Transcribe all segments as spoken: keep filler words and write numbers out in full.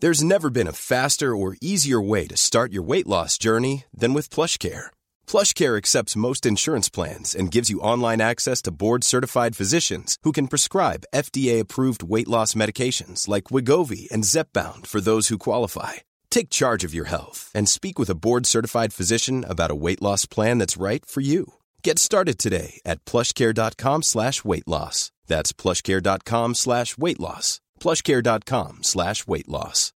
There's never been a faster or easier way to start your weight loss journey than with PlushCare. PlushCare accepts most insurance plans and gives you online access to board-certified physicians who can prescribe F D A-approved weight loss medications like Wegovy and Zepbound for those who qualify. Take charge of your health and speak with a board-certified physician about a weight loss plan that's right for you. Get started today at plushcare.com slash weight loss. That's plushcare.com slash weight loss. plushcare.com slash weight loss.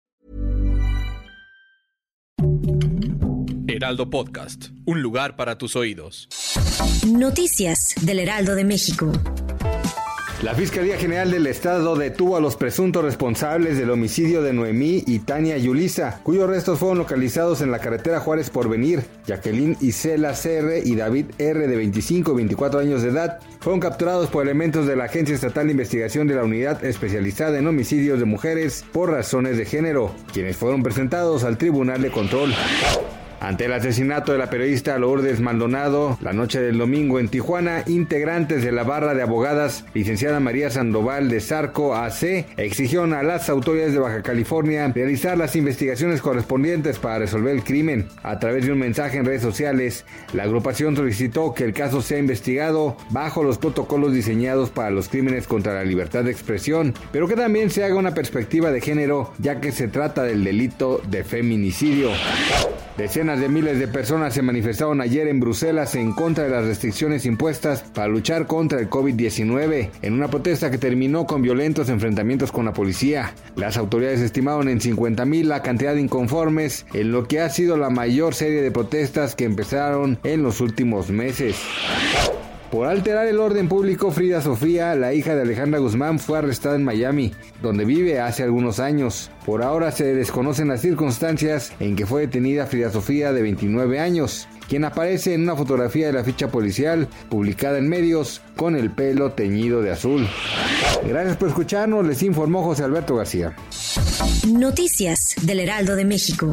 Heraldo Podcast, un lugar para tus oídos. Noticias del Heraldo de México. La Fiscalía General del Estado detuvo a los presuntos responsables del homicidio de Noemí y Tania Yulisa, cuyos restos fueron localizados en la carretera Juárez Porvenir. Jacqueline Isela C R y David R, de veinticinco y veinticuatro años de edad, fueron capturados por elementos de la Agencia Estatal de Investigación de la Unidad Especializada en Homicidios de Mujeres por razones de género, quienes fueron presentados al Tribunal de Control. Ante el asesinato de la periodista Lourdes Maldonado la noche del domingo en Tijuana, integrantes de la barra de abogadas licenciada María Sandoval de Zarco A C exigieron a las autoridades de Baja California realizar las investigaciones correspondientes para resolver el crimen. A través de un mensaje en redes sociales, la agrupación solicitó que el caso sea investigado bajo los protocolos diseñados para los crímenes contra la libertad de expresión, pero que también se haga una perspectiva de género, ya que se trata del delito de feminicidio. Decenas de miles de personas se manifestaron ayer en Bruselas en contra de las restricciones impuestas para luchar contra el covid diecinueve, en una protesta que terminó con violentos enfrentamientos con la policía. Las autoridades estimaron en cincuenta mil la cantidad de inconformes, en lo que ha sido la mayor serie de protestas que empezaron en los últimos meses. Por alterar el orden público, Frida Sofía, la hija de Alejandra Guzmán, fue arrestada en Miami, donde vive hace algunos años. Por ahora se desconocen las circunstancias en que fue detenida Frida Sofía, de veintinueve años, quien aparece en una fotografía de la ficha policial publicada en medios con el pelo teñido de azul. Gracias por escucharnos, les informó José Alberto García. Noticias del Heraldo de México.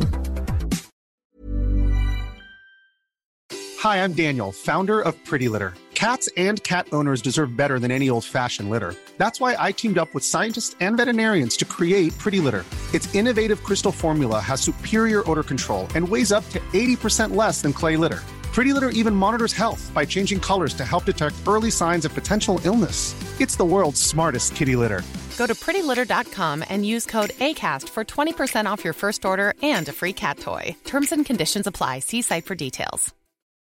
Hi, I'm Daniel, founder of Pretty Litter. Cats and cat owners deserve better than any old-fashioned litter. That's why I teamed up with scientists and veterinarians to create Pretty Litter. Its innovative crystal formula has superior odor control and weighs up to eighty percent less than clay litter. Pretty Litter even monitors health by changing colors to help detect early signs of potential illness. It's the world's smartest kitty litter. Go to pretty litter dot com and use code ACAST for twenty percent off your first order and a free cat toy. Terms and conditions apply. See site for details.